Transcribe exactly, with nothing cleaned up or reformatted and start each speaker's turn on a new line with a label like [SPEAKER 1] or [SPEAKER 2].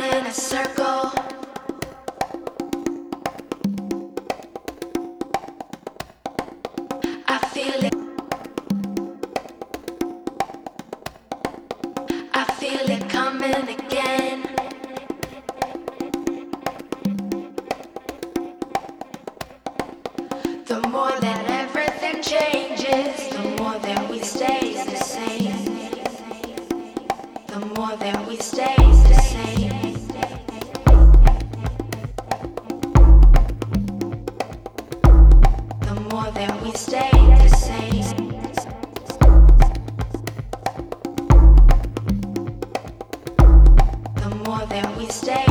[SPEAKER 1] in a circle. I feel it. I feel it coming again. The more that everything changes, the more that we stay the same. The more that we stay the same. The more that we stay the same. The more that we stay